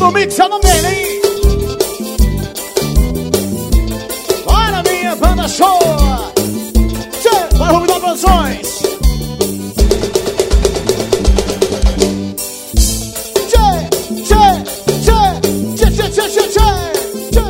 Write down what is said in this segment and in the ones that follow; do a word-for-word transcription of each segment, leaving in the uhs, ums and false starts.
Tudo mix é o nome dele, hein? Bora, minha banda show! Tchê, bora, Rubidão Produções! Tchê, tchê, tchê, tchê, tchê, tchê, tchê, tchê.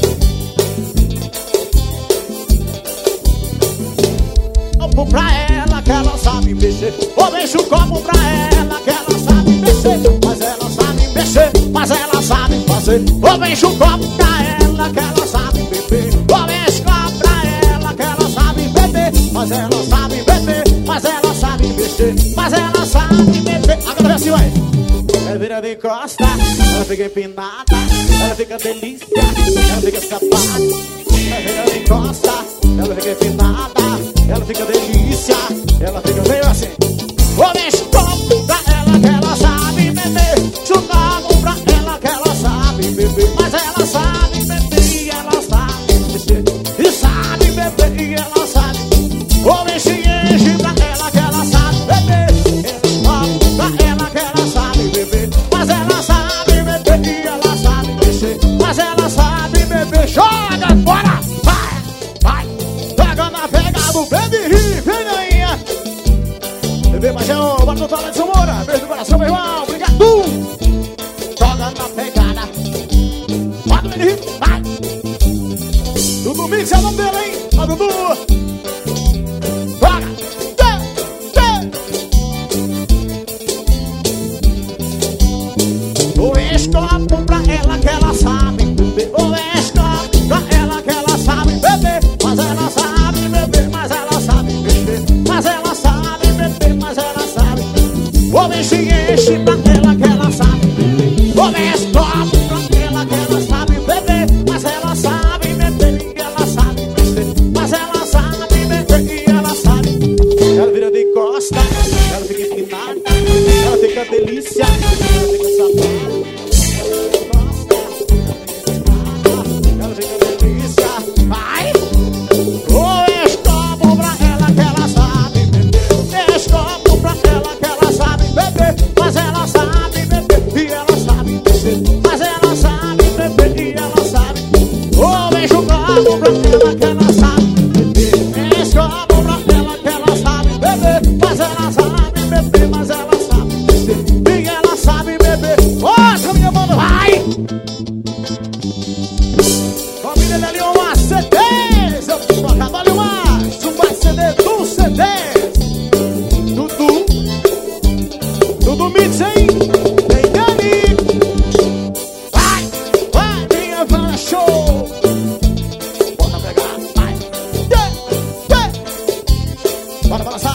Copo pra ela que ela sabe mexer. Ou deixa o copo pra ela que ela sabe mexer. Mas ela sabe mexer, mas ela sabe fazer. Ou deixa o copo pra ela que ela sabe beber. Ou deixa o copo pra ela que ela sabe beber. Mas ela sabe beber, mas ela sabe mexer. Mas ela sabe beber. Agora vem assim, vai. Ela vira de costa, ela fica empinada, ela fica delícia, ela fica escapada. Ela vira de costa, ela fica empinada, ela fica delícia, ela fica meio assim. Vou deixar o copo pra ela que ela sabe beber. Chutamos pra ela que ela sabe beber. Mas ela sabe beber e ela sabe mexer. E sabe beber e ela sabe. Vou deixar enche pra ela que ela sabe beber. Enche copo pra ela que ela sabe beber. Mas ela sabe beber e ela sabe mexer. Mas ela sabe beber. Joga, bora, vai, vai. Pega na pegada do Baby Ri, vem aí. Bebê Majão, bora no Tala de São Moura. Beijo do coração, meu irmão, obrigado. Joga na pegada. Bora no Baby Ri, vai. Dudu Mix é o nome dele, hein? Ó, Dudu. Joga. O escopo pra ela que ela sabe beber. O escopo pra ela que ela sabe beber. Mas ela sabe beber, mas ela sabe mexer. Mas ela sabe beber, mas ela sabe. O enche enche pra ela que ela sabe beber. O escopo pra ela que ela sabe beber. Mas ela sabe beber e ela sabe mexer. Mas ela sabe beber e ela sabe. Ela vira de costa, ela fica empinada, ela fica delícia, ela fica safada. Ela fica delícia, vai! O escopo pra ela que ela sabe beber. Escopo pra ela que ela sabe beber. Mas ela sabe beber e ela sabe mexer. Mas ela sabe beber e ela sabe. O beijo copo pra ela que ela sabe beber. Escopo pra ela que ela sabe beber. Mas ela sabe beber, mas ela sabe mexer. E ela sabe beber. Mostra, minha mano, vai! Família da Leon, uma C D. Eu tô acabando mais. Uma C D do C D. Dudu. Dudu Mix, hein? Vem Dani. Vai, vai, minha van show. Bora pegar, vai. Yeah, yeah. Bora balançar.